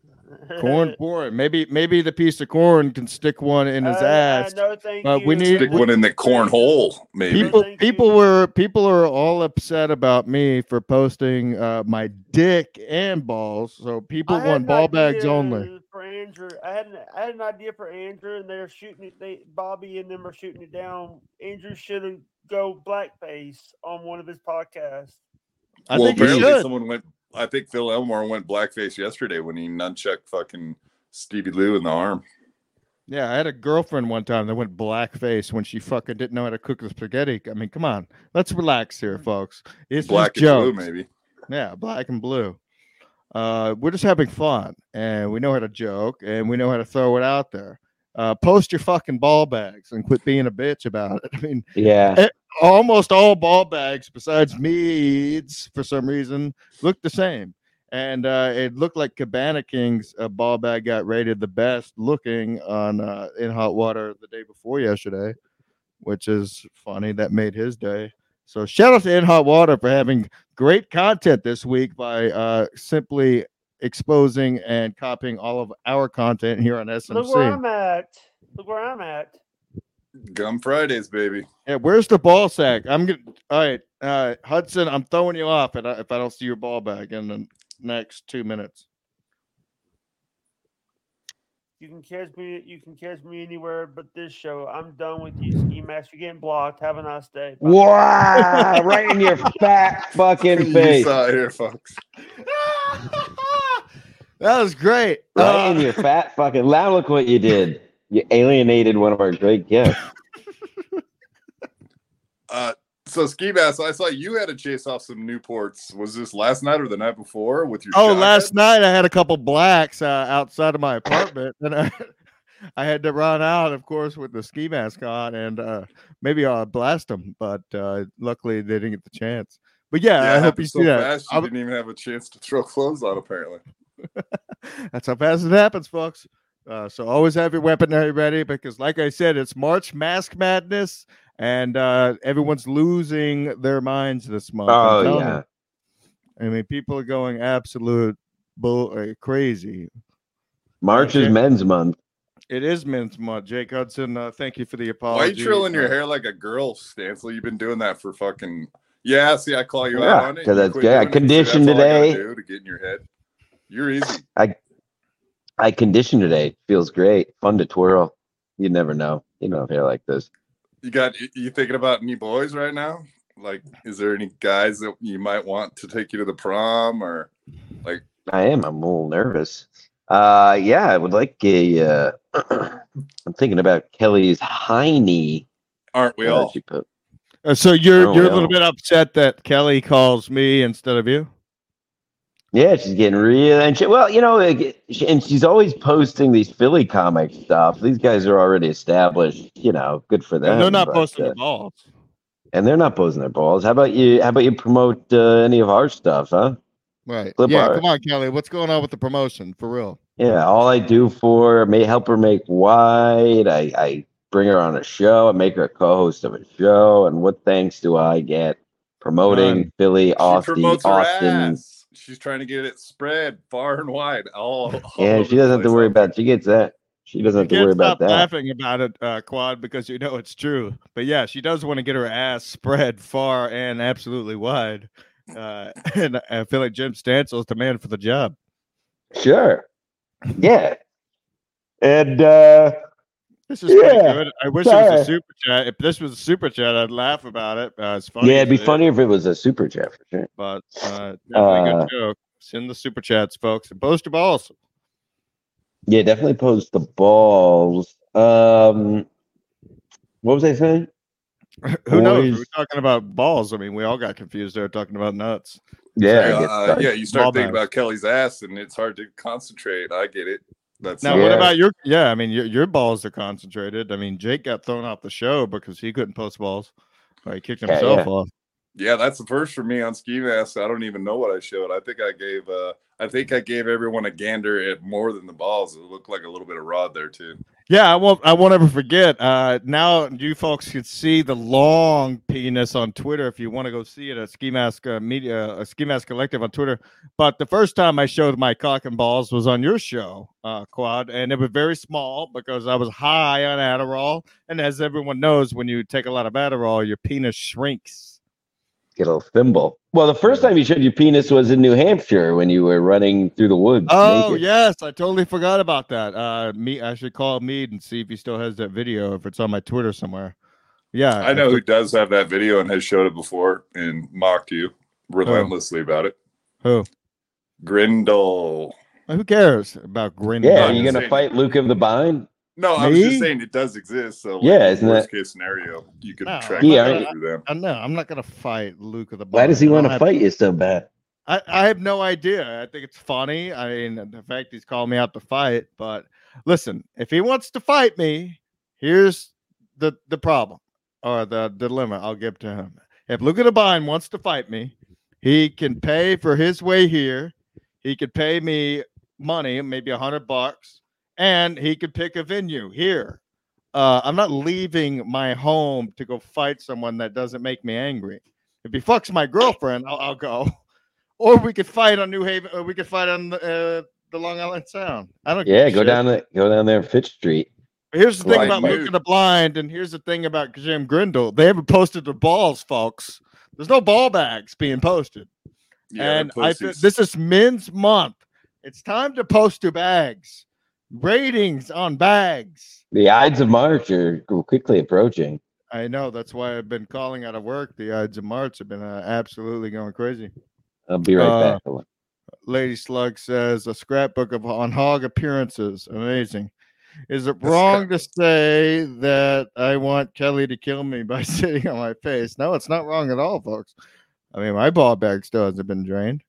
corn porn. Maybe the piece of corn can stick one in his ass. No, thank but you. we need- Stick one in the corn hole, maybe. People- thank People are all upset about me for posting my dick and balls. So people I had want an ball bags idea only. For Andrew, I had an idea for Andrew, and they're shooting it. Bobby and them are shooting it down. Andrew should have go blackface on one of his podcasts. I Well, think he apparently should. someone went. I think Phil Elmore went blackface yesterday when he nunchucked fucking Stevie Lou in the arm. Yeah, I had a girlfriend one time that went blackface when she fucking didn't know how to cook the spaghetti. I mean, come on, let's relax here, folks. It's Black just and blue, jokes. maybe. Yeah, black and blue. We're just having fun, and we know how to joke, and we know how to throw it out there. Post your fucking ball bags and quit being a bitch about it. I mean, Yeah. almost all ball bags, besides Mead's, for some reason, look the same. And it looked like Cabana King's ball bag got rated the best looking on In Hot Water the day before yesterday, which is funny. That made his day. So shout out to In Hot Water for having great content this week by simply exposing and copying all of our content here on Look where SMC. I'm at. Look where I'm at. Gum Fridays, baby. Yeah, where's the ball sack? I'm gonna. All right, Hudson, I'm throwing you off if I don't see your ball bag in the next 2 minutes. You can catch me. You can catch me anywhere but this show. I'm done with you, Ski Master. You're getting blocked. Have a nice day. Bye. Wow. Right in your fat fucking You face. saw it here, folks. That was great. Right in your fat fucking. Now look what you did. You alienated one of our great guests. So Ski Mask, I saw you had to chase off some Newports. Was this last night or the night before with your? Oh, shotgun? last night I had a couple blacks outside of my apartment, and I had to run out, of course, with the ski mask on, and maybe I'll blast them. But luckily, they didn't get the chance. But yeah, Yeah, I it hope happened you so see that. fast, you didn't even have a chance to throw clothes on. Apparently, That's how fast it happens, folks. So always have your weaponry ready because, like I said, it's March Mask Madness, and everyone's losing their minds this month. I'm Oh, telling yeah. you. I mean, people are going absolute crazy. March is Okay. Men's Month. It is Men's Month. Jake Hudson, thank you for the why apology. you trilling your hair like a girl, Stancil? You've been doing that for fucking. Yeah, see, I call you Yeah, out on it. 'cause You that's quit good. I doing it, so conditioned that's all I gotta today. do to get in your head. You're easy. I conditioned today. Feels great. Fun to twirl. You never know. You know, hair like this. You thinking about any boys right now? Like, is there any guys that you might want to take you to the prom or like? I am. I'm a little nervous. Yeah, I would like a. I'm thinking about Kelly's hiney. Aren't we all? She put. So you're Oh, a well. little bit upset that Kelly calls me instead of you? Yeah, she's getting real, and and she's always posting these Philly comic stuff. These guys are already established, good for them. And they're not but, posting the balls. and they're not posting their balls. How about you promote any of our stuff, huh? Right. Clip Yeah, art. come on, Kelly. What's going on with the promotion for real? Yeah, all I do help her make wide. I bring her on a show. I make her a co-host of a show. And what thanks do I get? Promoting None. Philly, She promotes her Austin. ass. She's trying to get it spread far and wide. All Yeah, over she doesn't the have to place worry out there. about. She gets that. She doesn't have to You worry can't about stop that. laughing about it, Quad, because you know it's true. But yeah, she does want to get her ass spread far and absolutely wide. And I feel like Jim Stansel is the man for the job. Sure. Yeah. And This is pretty Yeah, good. I wish it was sorry. a super chat. If this was a super chat, I'd laugh about it. It's funny. yeah, it'd be as it is, funnier if it was a super chat for sure. but definitely good joke. Send the super chats, folks, and post your balls. Yeah, definitely post the balls. What was I saying? Who knows? We Boys. were talking about balls. I mean, we all got confused there talking about nuts. Yeah, I Yeah, get stuck. you start Ball thinking bags. about Kelly's ass, and it's hard to concentrate. I get it. That's Now, not- what Yeah. about your? Yeah, I mean, your balls are concentrated. I mean, Jake got thrown off the show because he couldn't post balls. Or he kicked Yeah, himself yeah. off. Yeah, that's the first for me on Ski Mask. I don't even know what I showed. I think I gave everyone a gander at more than the balls. It looked like a little bit of rod there too. Yeah, I won't ever forget. Now you folks can see the long penis on Twitter if you want to go see it at Ski Mask Media, Ski Mask Collective on Twitter. But the first time I showed my cock and balls was on your show, Quad, and it was very small because I was high on Adderall. And as everyone knows, when you take a lot of Adderall, your penis shrinks. Get a little thimble. Well, the first time you showed your penis was in New Hampshire when you were running through the woods. Oh naked. yes, I totally forgot about that. I should call Mead and see if he still has that video, if it's on my Twitter somewhere. Yeah, I know who does have that video and has showed it before and mocked you relentlessly about it. Who? Grindle. Who cares about Grindel? Yeah, are I'm you just gonna saying- fight Luke of the Bind? No, I was Me? just saying it does exist. So Yeah, in isn't worst that- case scenario, you could No, track Yeah, it through them. I'm not gonna fight Luke of the Why does he Bind. want I to don't fight you so bad? I have no idea. I think it's funny. I mean, the fact he's calling me out to fight. But listen, if he wants to fight me, here's the problem or the dilemma I'll give to him. If Luke of the Bind wants to fight me, he can pay for his way here. He could pay me money, maybe $100, and he could pick a venue here. I'm not leaving my home to go fight someone that doesn't make me angry. If he fucks my girlfriend, I'll go. Or we could fight on New Haven, or we could fight on the Long Island Sound. I don't. Yeah, give a go shit. down there, Fitch Street. Here's the thing Right, about dude. Luke of the Blind, and here's the thing about Jim Grindle. They haven't posted their balls, folks. There's no ball bags being posted. Yeah, And they're pussies. this is Men's Month. It's time to post your bags. Ratings on bags. The Ides of March are quickly approaching. I know. That's why I've been calling out of work. The Ides of March have been absolutely going crazy. I'll be right back. Lady Slug says a scrapbook on hog appearances. Amazing. Is it wrong to say that I want Kelly to kill me by sitting on my face? No, it's not wrong at all, folks. I mean, my ball bag still hasn't been drained.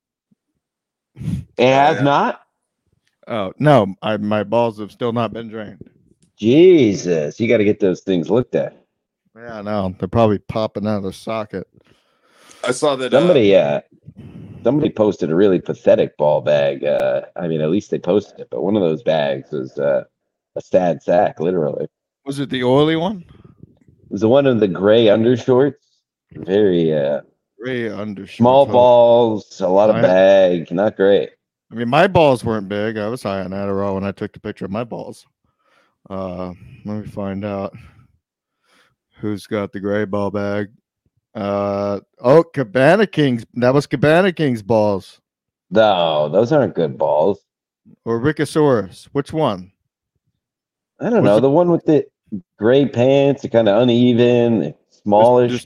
It has Yeah. not? Oh no, my balls have still not been drained. Jesus, you got to get those things looked at. Yeah, no, they're probably popping out of the socket. I saw that Somebody posted a really pathetic ball bag. I mean, at least they posted it, but one of those bags was a sad sack, literally. Was it the oily one? It was the one in the gray undershorts. Very Gray undershirt. small folks. balls, a lot of I- bag, not great. I mean, my balls weren't big. I was high on Adderall when I took the picture of my balls. Let me find out who's got the gray ball bag. Cabana King's. That was Cabana King's balls. No, those aren't good balls. Or Rickosaurus. Which one? I don't Was know. it- The one with the gray pants are kind of uneven, smallish.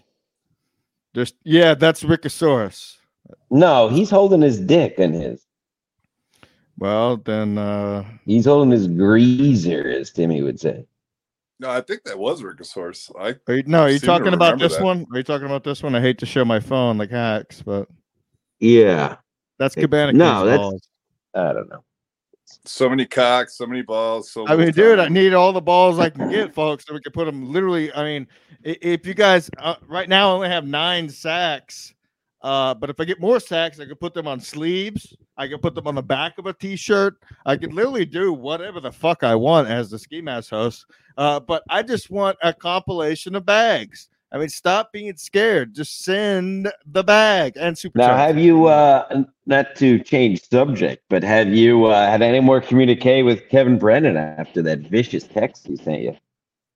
Yeah, that's Rickosaurus. No, he's holding his dick in his. Well, then He's holding his greaser, as Timmy would say. No, I think that was Rickosaurus. are you seem to talking about remember this that. one? Are you talking about this one? I hate to show my phone like hacks, but Yeah. that's Cabana No, King's that's balls. I don't know. So many cocks, so many balls. So I mean, little dude, I time. need all the balls I can get, folks, so we can put them literally. I mean, if you guys right now I only have 9 sacks, but if I get more sacks, I could put them on sleeves. I could put them on the back of a t-shirt. I could literally do whatever the fuck I want as the Ski Mask host. But I just want a compilation of bags. I mean, stop being scared. Just send the bag and super. Now, chats. have you, not to change subject, but have you had any more communique with Kevin Brennan after that vicious text he sent you?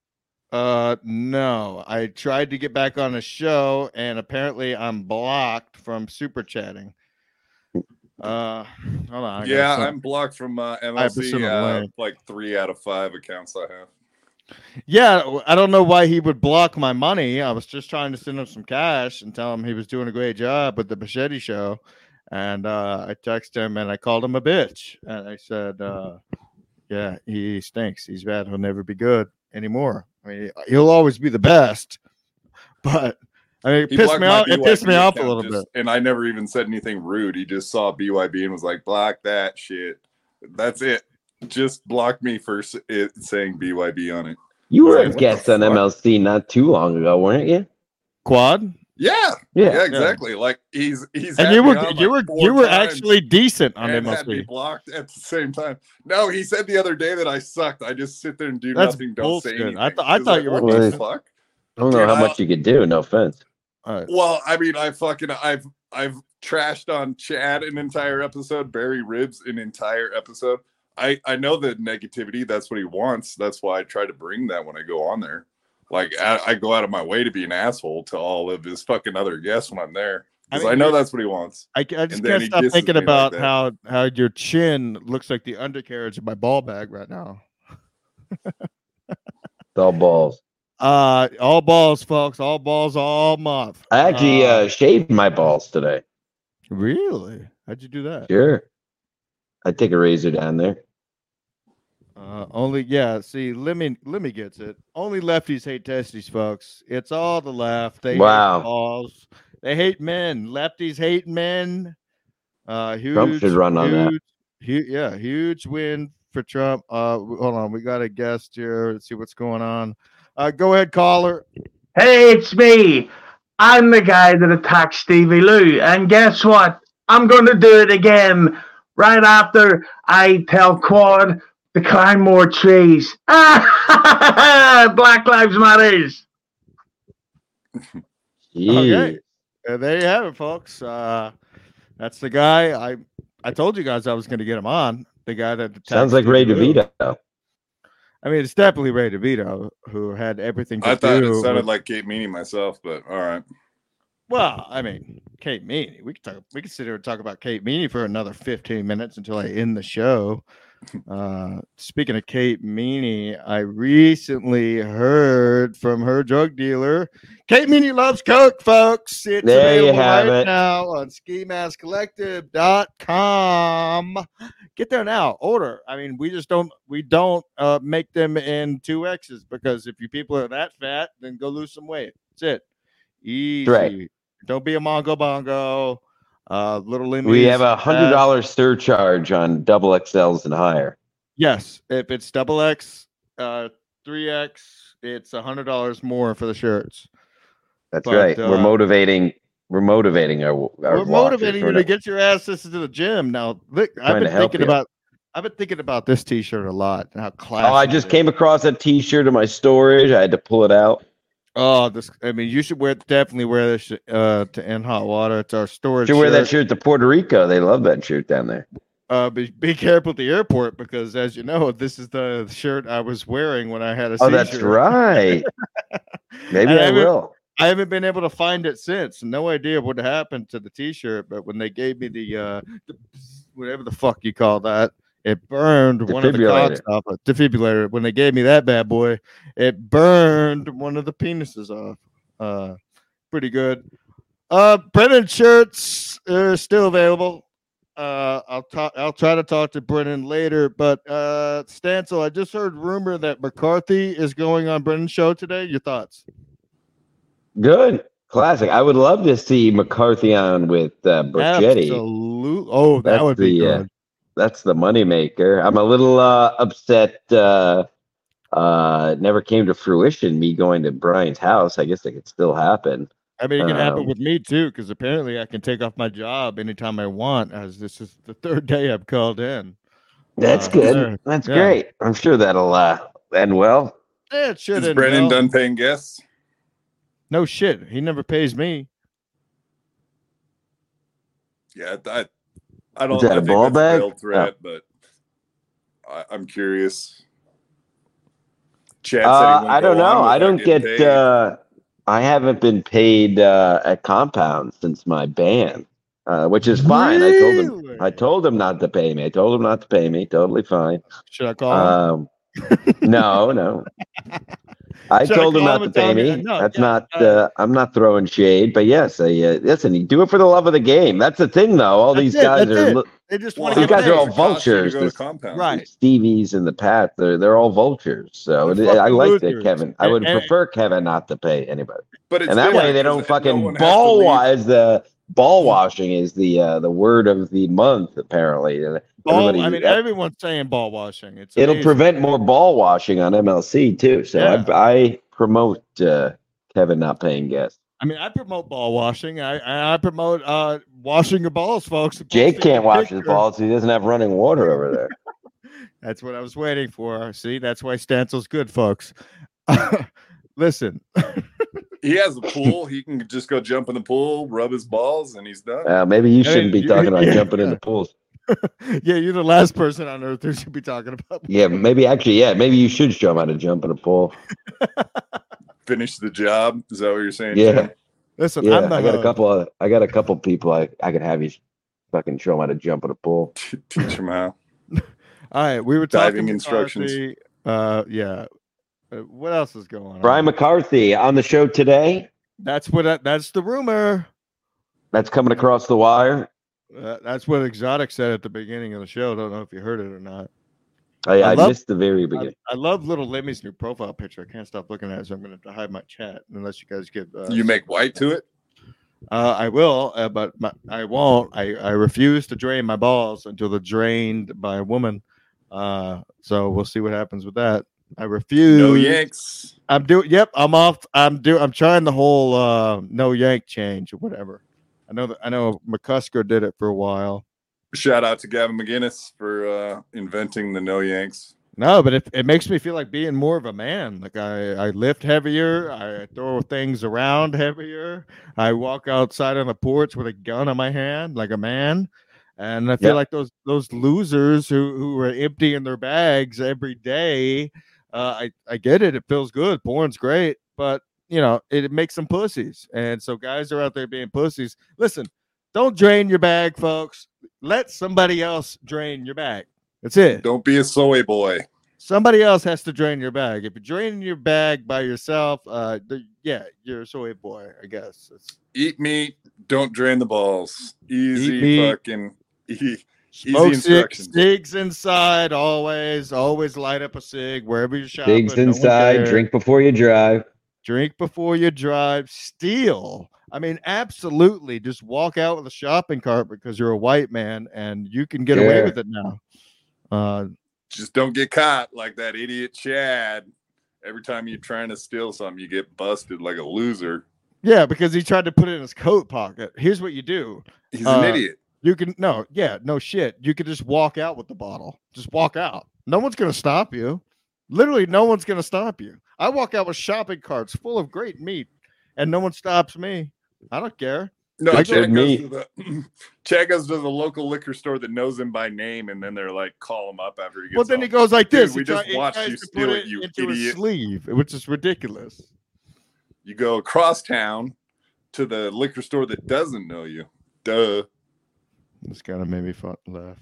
No. I tried to get back on the show, and apparently I'm blocked from super chatting. Hold on. Yeah, I'm blocked from have to MLC. send a link. Like 3 out of 5 accounts I have. Yeah, I don't know why he would block my money. I was just trying to send him some cash and tell him he was doing a great job with the Machete Show. And I texted him and I called him a bitch. And I said, yeah, he stinks. He's bad. He'll never be good anymore. I mean, he'll always be the best. But I mean, He it pissed blocked me my off. It pissed BYB me off a account little bit. And I never even said anything rude. He just saw BYB and was like, block that shit. That's it. Just block me for it saying BYB on it. You were Like, a what guest the on fuck? MLC not too long ago, weren't you? Quad? Yeah, Yeah. exactly. Like he's And had you me were on, you like, were 4 you were times actually decent on and had me MLC. blocked at the same time. No, he said the other day that I sucked. I just sit there and do That's nothing, don't say bullshit. anything. I It's thought like, you were what the decent. fuck? I don't know Dude, how much you could do. No offense. All right. Well, I mean, I've trashed on Chad an entire episode, Barry Ribs an entire episode. I know the negativity. That's what he wants. That's why I try to bring that when I go on there. Like I go out of my way to be an asshole to all of his fucking other guests when I'm there because I know that's what he wants. I just And then can't he stop disses thinking me like about that. how your chin looks like the undercarriage of my ball bag right now. It's all balls. All balls, folks. All balls all month. I actually shaved my balls today. Really? How'd you do that? Sure. I take a razor down there. See, Lemmy gets it. Only lefties hate testes, folks. It's all the left. They hate Wow. the balls. They hate men. Lefties hate men. Huge, Trump should run on that. Huge win for Trump. Hold on, we got a guest here. Let's see what's going on. Go ahead, caller. Hey, it's me. I'm the guy that attacked Stevie Lou. And guess what? I'm going to do it again right after I tell Quad to climb more trees. Black Lives Matters. Okay. There you have it, folks. That's the guy. I told you guys I was going to get him on. The guy that attacked Sounds like Stevie Ray Lou. DeVito. I mean, it's definitely Ray DeVito who had everything to I thought do it sounded with- like Kate Meany myself, but all right. Well, I mean, Kate Meany. We could sit here and talk about Kate Meany for another 15 minutes until I end the show. Speaking of Kate Meany, I recently heard from her drug dealer. Kate Meany loves Coke, folks. It's There you available have right it. now on skimaskcollective.com. Get there now. Order. I mean, we don't make them in 2X's because if you people are that fat, then go lose some weight. That's it. Easy. Right. Don't be a mongo bongo. Little Lemmy. We have a $100 surcharge on double XLs and higher. Yes, if it's double X, 3X, it's $100 more for the shirts. That's But, right. We're motivating our We're motivating you to get your asses to the gym. Now, look, Trying to help you. I've been thinking about this T-shirt a lot. And how classy. Oh, I just it is. came across that T-shirt in my storage. I had to pull it out. Oh, I mean, you should definitely wear this to end hot water. It's our storage. Should wear that shirt to Puerto Rico. They love that shirt down there. Be careful at the airport because, as you know, this is the shirt I was wearing when I had a Oh, seizure. that's right. Maybe And I will. I haven't been able to find it since. No idea what happened to the T-shirt, but when they gave me the whatever the fuck you call that, it burned one of the cocks off. A defibrillator. When they gave me that bad boy, it burned one of the penises off. Pretty good. Brennan shirts are still available. I'll try to talk to Brennan later. But Stancil, I just heard rumor that McCarthy is going on Brennan's show today. Your thoughts? Good. Classic. I would love to see McCarthy on with Burchetti. Absolutely. Oh, that would be good. That's the moneymaker. I'm a little upset. Never came to fruition. Me going to Brian's house. I guess it could still happen. I mean, it can happen with me too, because apparently I can take off my job anytime I want. As this is the third day I've called in. That's good. That's great. I'm sure that'll end well. Yeah, it should. Is Brennan done paying guests? No shit. He never pays me. Yeah, I don't. Is that I a think ball that's bag? a veiled threat, but I'm curious. Chad said he wouldn't I don't go on know. I without don't getting get. paid. I haven't been paid at Compound since my ban, which is fine. Really? I told him not to pay me. Totally fine. Should I call him? No. I Should told I him call not him to and tell pay him? me. No, That's yeah, not. I'm not throwing shade, but yes, listen. You do it for the love of the game. That's the thing, though. All these guys are. They just Well, want These to guys get are all paid. vultures. To go to This- Compound. Right. Stevie's and the Pats, they're all vultures. So They're I fucking like losers. that, Kevin. I would And- prefer Kevin not to pay anybody, But it's and that way different they 'cause don't no fucking one has to leave. the ball washing is the word of the month apparently. And everybody- I mean, everyone's saying ball washing. it'll amazing. prevent more ball washing on MLC too. So Yeah. I promote Kevin not paying guests. I mean, I promote ball washing. I promote washing your balls, folks. Jake can't wash his Picture. balls. He doesn't have running water over there. That's what I was waiting for. See, that's why Stancil's good, folks. Listen, He has a pool. He can just go jump in the pool, rub his balls, and he's done. Maybe you shouldn't be you- talking about yeah. jumping into pools. yeah, you're the last person on earth who should be talking about. Yeah, maybe you should show him how to jump in a pool. Finish the job. Is that what you're saying? Yeah. Jim? Listen, Yeah, I'm the I got host. I got a couple people I could have you fucking show them how to jump in a pool. Teach him how. All right, we were Diving talking instructions. McCarthy. Yeah. What else is going on? Brian McCarthy on the show today. That's the rumor. That's coming across the wire. That's what Exotic said at the beginning of the show. Don't know if you heard it or not. I love- missed the very beginning. I love Little Limmy's new profile picture. I can't stop looking at it, so I'm going to have to hide my chat unless you guys get. You make white to it? I will, but I won't. I refuse to drain my balls until they're drained by a woman. So we'll see what happens with that. I refuse. No yanks. I'm doing. Yep, I'm off. I'm trying the whole no yank change or whatever. I know McCusker did it for a while. Shout out to Gavin McGinnis for inventing the no yanks. No, but it makes me feel like being more of a man. Like I lift heavier, I throw things around heavier. I walk outside on the porch with a gun in my hand like a man. And I feel like those losers who are emptying their bags every day. I get it. It feels good. Porn's great, but it makes them pussies. And so guys are out there being pussies. Listen, don't drain your bag, folks. Let somebody else drain your bag. That's it. Don't be a soy boy. Somebody else has to drain your bag. If you're draining your bag by yourself, you're a soy boy, I guess. Eat meat. Don't drain the balls. Easy Eat meat. fucking easy Smoke instructions. cigs inside, always light up a cig wherever you're shopping. Pigs no one inside. cares. Drink before you drive. Drink before you drive. Steal. I mean, absolutely. Just walk out with a shopping cart because you're a white man and you can get away Yeah. with it now. Just don't get caught like that idiot Chad. Every time you're trying to steal something, you get busted like a loser. Yeah, because he tried to put it in his coat pocket. Here's what you do. He's an idiot. You can no shit. You could just walk out with the bottle. Just walk out. No one's gonna stop you. Literally, no one's gonna stop you. I walk out with shopping carts full of great meat, and no one stops me. I don't care. No, Like Chad good goes to the local liquor store that knows him by name, and then they're like, call him up after he gets Well, then home. he goes like Dude, this. we He just he watched tries you to steal put it, you into his idiot. sleeve, which is ridiculous. You go across town to the liquor store that doesn't know you. Duh. This kind of made me laugh.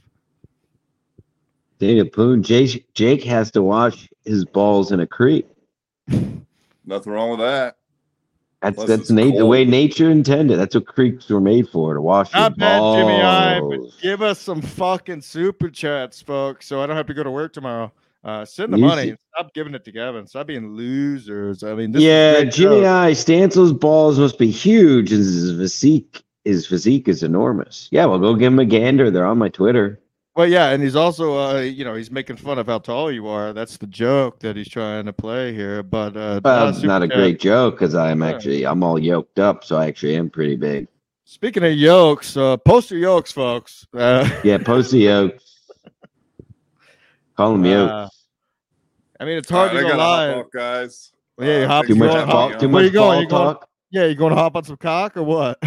Daniel Poon, Jake has to wash his balls in a creek. Nothing wrong with that. Unless That's it's the way cold. nature intended. That's what creeks were made for, to wash your Not bad, Jimmy I, but balls. give us some fucking super chats, folks, so I don't have to go to work tomorrow. Send the You money see- and stop giving it to Kevin. Stop being losers. I mean, this Yeah, is great Jimmy show. I, Stansel's balls must be huge, and his physique is enormous. Yeah, well, go give him a gander. They're on my Twitter. Well, yeah, and he's also, he's making fun of how tall you are. That's the joke that he's trying to play here. But Well, super not a chat. great joke because I'm Yeah. all yoked up, so I actually am pretty big. Speaking of yokes, post your yokes, folks. Yeah, post the yokes. Call them yokes. I mean, it's All hard right, to I go gotta hop live. off, guys. Yeah, you hop- thanks Too for much having ball, me too on. Where much you going? ball You going- talk. Yeah, you going to hop on some cock or what?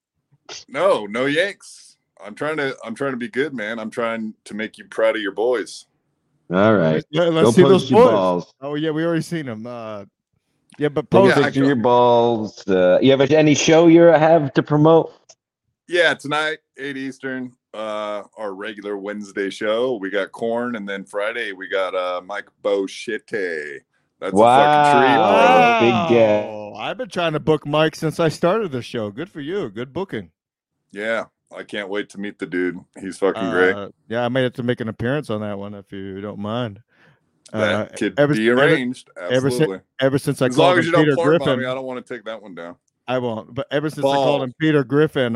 No Yanks. I'm trying to be good, man. I'm trying to make you proud of your boys. All right, Let's go see those post your boys. balls. Oh yeah, we already seen them. Yeah, but Take post. a Yeah, picture of your balls. You have any show you have to promote? Yeah, tonight, 8 Eastern, our regular Wednesday show. We got Corn, and then Friday we got Mike Boschette. That's a fucking treat, Wow. bro. Big guy. I've been trying to book Mike since I started the show. Good for you. Good booking. Yeah, I can't wait to meet the dude. He's fucking great. Yeah, I may have to make an appearance on that one if you don't mind. That could ever- be ever- arranged. ever since- Absolutely. Ever since I As long called as him you don't Peter fart on me, Griffin, I don't want to take that one down. I won't. But ever since I called him Peter Griffin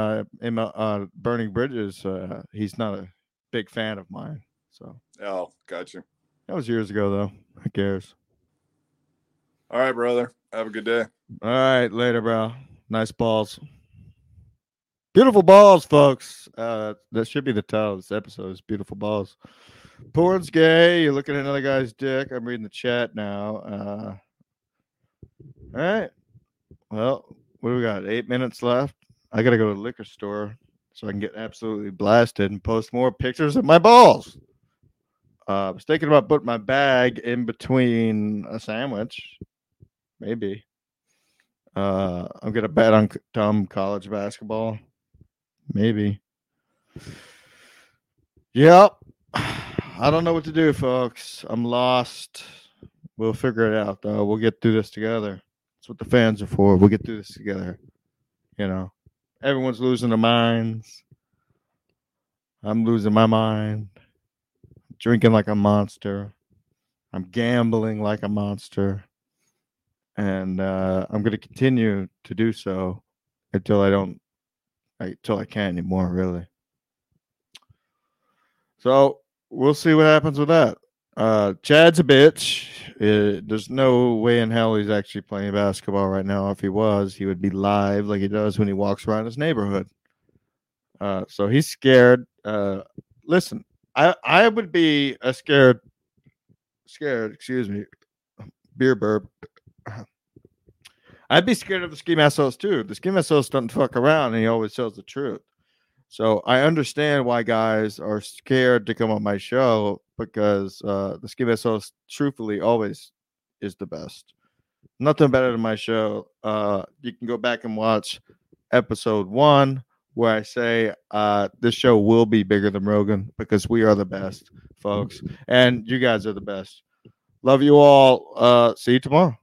on Burning Bridges, he's not a big fan of mine. So Oh, gotcha. that was years ago, though. Who cares? All right, brother. Have a good day. All right, later, bro. Nice balls. Beautiful balls, folks. That should be the title of this episode is Beautiful Balls. Porn's gay. You're looking at another guy's dick. I'm reading the chat now. All right. Well, what do we got? 8 minutes left. I got to go to the liquor store so I can get absolutely blasted and post more pictures of my balls. I was thinking about putting my bag in between a sandwich. Maybe. I'm going to bet on dumb college basketball. Maybe. Yep. I don't know what to do, folks. I'm lost. We'll figure it out, though. We'll get through this together. That's what the fans are for. We'll get through this together. You know, everyone's losing their minds. I'm losing my mind. I'm drinking like a monster. I'm gambling like a monster. And I'm going to continue to do so until I can't anymore, really. So we'll see what happens with that. Chad's a bitch. There's no way in hell he's actually playing basketball right now. If he was, he would be live like he does when he walks around his neighborhood. So he's scared. Listen, I would be a scared, excuse me, beer burp. I'd be scared of the Ski Mask host too. The Ski Mask host doesn't fuck around and he always tells the truth. So I understand why guys are scared to come on my show because the Ski Mask host truthfully always is the best. Nothing better than my show. You can go back and watch episode 1 where I say this show will be bigger than Rogan because we are the best, folks. And you guys are the best. Love you all. See you tomorrow.